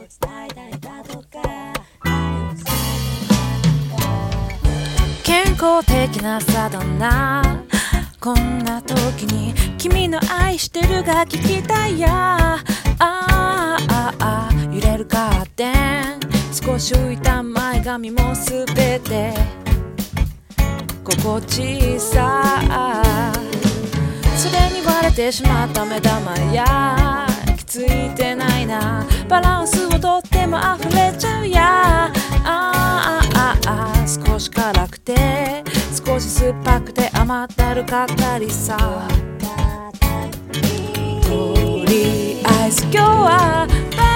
健康的なサドナ、こんな時に君の愛してるが聞きたいや。揺れるカーテン、少し浮いた前髪もすべて心地さ。それに割れてしまった目玉や気づいてないな、バランスをとっても溢れちゃうや。少し辛くて少し酸っぱくて甘ったるかったりさ。とりあえず今日は